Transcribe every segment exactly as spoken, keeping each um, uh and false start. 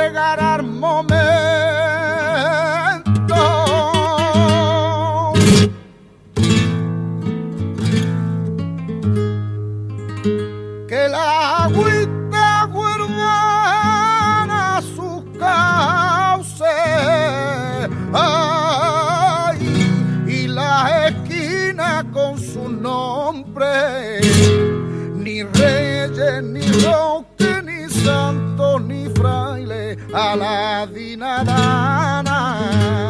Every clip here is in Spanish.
llegará el momento que la agüita vuelvan a sus cauces, ay, y la esquina con su nombre, ni reyes, ni roques, ni santos, ni frailes, a la dinadana.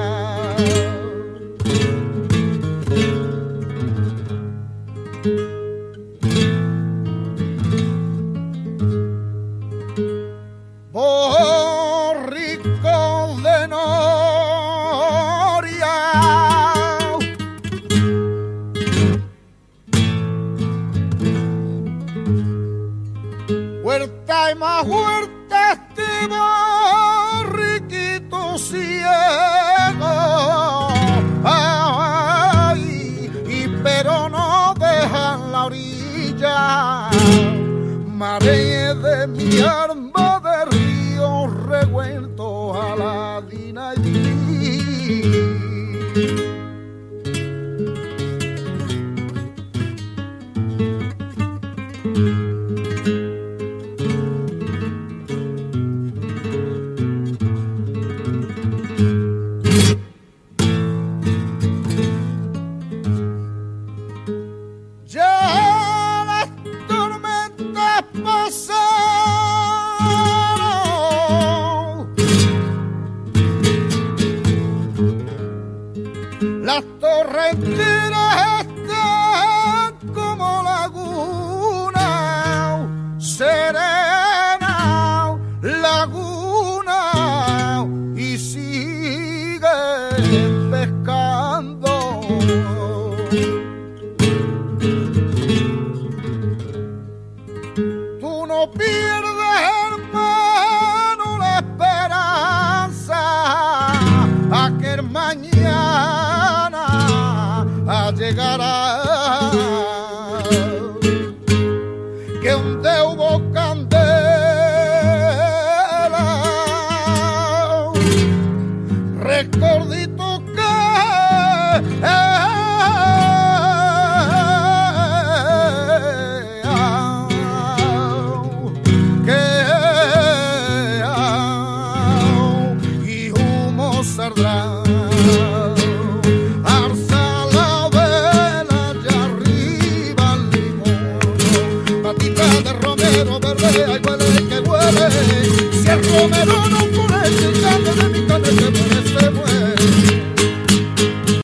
Borricos de Noria, huerta y más huerta, este borriquito ciego, ay, y pero no dejan la orilla, marea de mi arma de río revuelto a la Dinaidí. Ya las tormentas pasaron, las torrenteras están como laguna serena, laguna, y siguen pescando. Tú no pierdes, hermano, la esperanza a que mañana llegará, que un hubo candela, recordito que alza la vela allá arriba al limón, patita de romero verde, ay huele que huele, si el romero no florece, el canto de mi carne se muere, se muere.